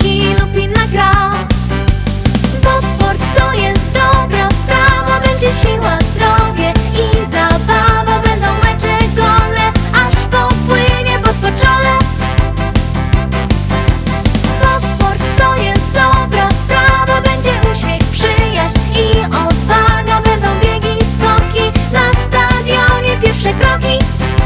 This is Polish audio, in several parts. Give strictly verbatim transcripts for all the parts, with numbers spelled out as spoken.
piłki lub inna gra. Bo sport to jest dobra sprawa, będzie siła, zdrowie i zabawa. Będą mecze, gole, aż popłynie pot po czole. Bo sport to jest dobra sprawa, będzie uśmiech, przyjaźń i odwaga. Będą biegi i skoki, na stadionie pierwsze kroki.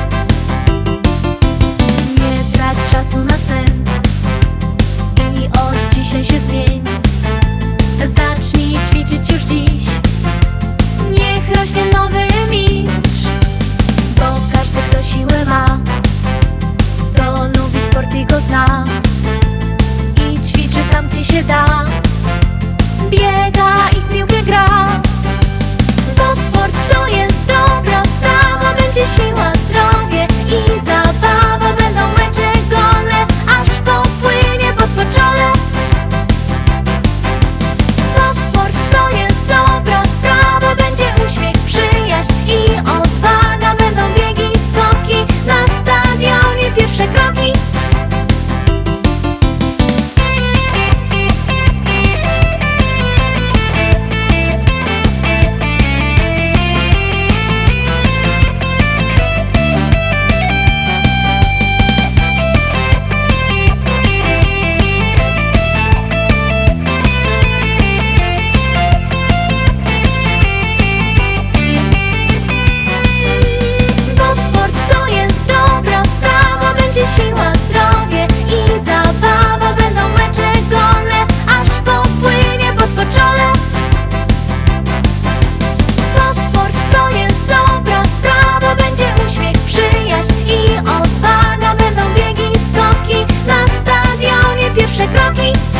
Nie trać czasu na sen i od dzisiaj się zmień. Zacznij ćwiczyć już dziś, niech rośnie nowy mistrz. Bo każdy, kto siłę ma, to lubi sport i go zna. I ćwiczy tam, gdzie się da, biega i w piłkę gra. Bo sport to jest dobra sprawa, będzie siła, zdrowie i zabawa. Będą mecze, gole, aż popłynie pot po czole. Bo sport to jest dobra sprawa, będzie uśmiech, przyjaźń i odwaga. Będą biegi i skoki, na stadionie pierwsze kroki. Siła, zdrowie i zabawa. Będą mecze, gole, aż popłynie pot po czole. Bo sport to jest dobra sprawa, będzie uśmiech, przyjaźń i odwaga. Będą biegi i skoki, na stadionie pierwsze kroki.